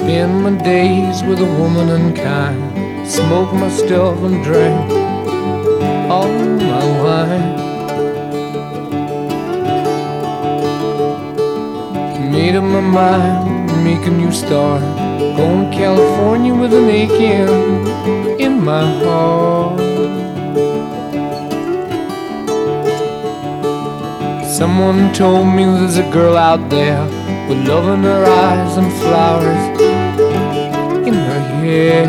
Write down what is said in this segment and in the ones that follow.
Spend my days with a woman unkind, smoke my stuff and drink all my wine. Made up my mind, make a new start, going to California with an aching in my heart. Someone told me there's a girl out there with love in her eyes and flowers in her hair.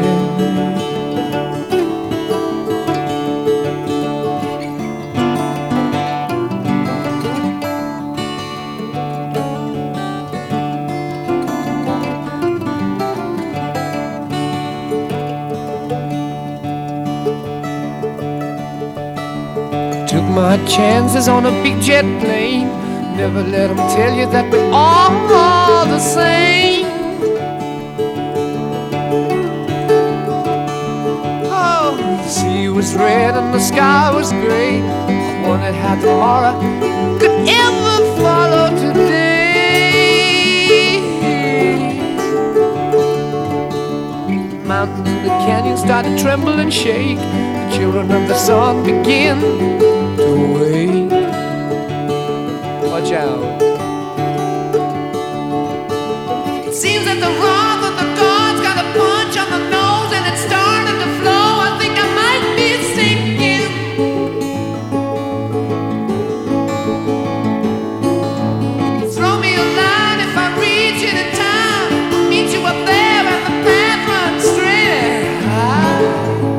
Took my chances on a big jet plane. Never let them tell you that we're all the same. Oh, the sea was red and the sky was gray. I wondered how tomorrow could ever follow today. The mountains and the canyons start to tremble and shake. The children of the sun begin to wake. Watch out. It seems that the wrath of the gods got a punch on the nose and it's starting to flow. I think I might be sinking. Throw me a line if I reach it in time. I'll meet you up there and the path runs straight ahead.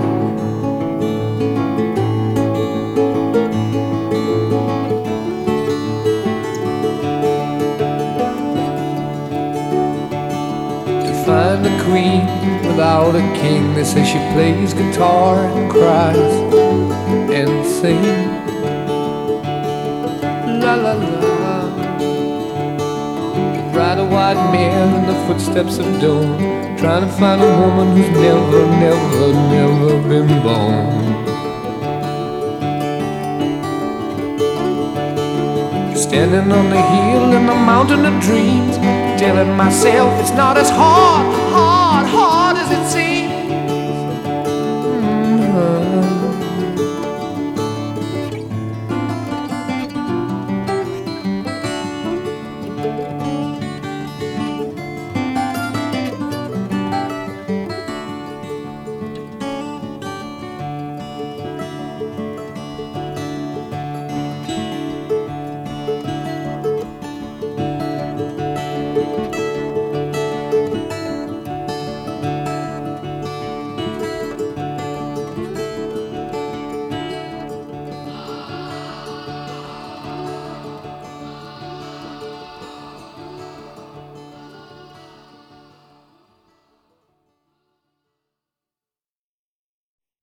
Find a queen without a king. They say she plays guitar and cries and sings. La la la. Ride a white mare in the footsteps of dawn, trying to find a woman who's never, never, never been born. Standing on the hill in the mountain of dreams, telling myself it's not as hard as it seems.